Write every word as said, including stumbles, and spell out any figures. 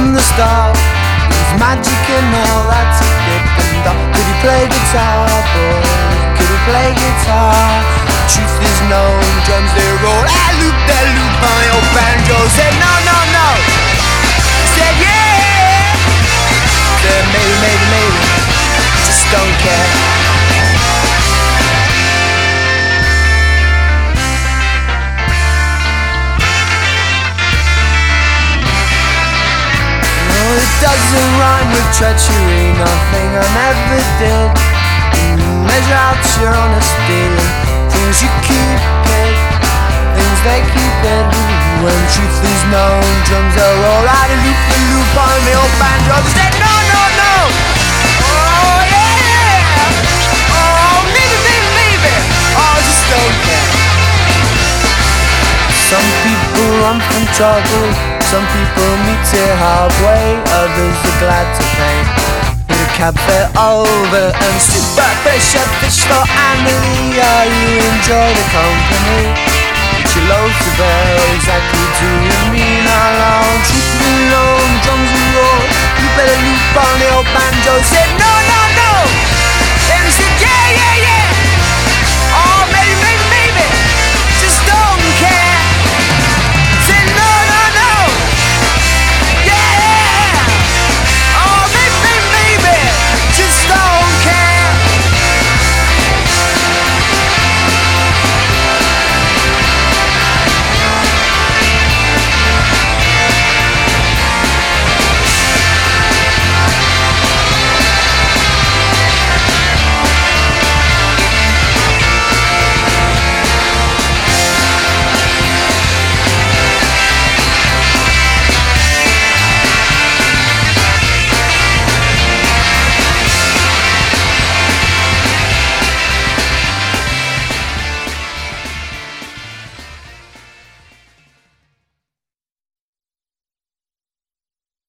from the start. There's magic in all that he did and all. Could he play guitar, boys? Could he play guitar? The truth is known, drums they roll. I loop that loop on the old banjo. Said no, no, no. Said yeah. Said maybe, maybe, maybe. Just don't care. It doesn't rhyme with treachery, nothing I never did. Mm, measure out your honesty, things you keep it, things they keep it. When truth is known, drums are roll out and loop the loop on the old banjo. They say no, no, no. Oh yeah. Oh maybe, maybe, maybe. Oh just don't care. Some people run from trouble. Some people meet it halfway, others are glad to pay. With a cab fare over and sit back, fish up, fish for Annalie. Yeah, you enjoy the company, but your loads to bear. Exactly do you mean how long? Truth be known, drums and roll. You better loop on the old banjo. Say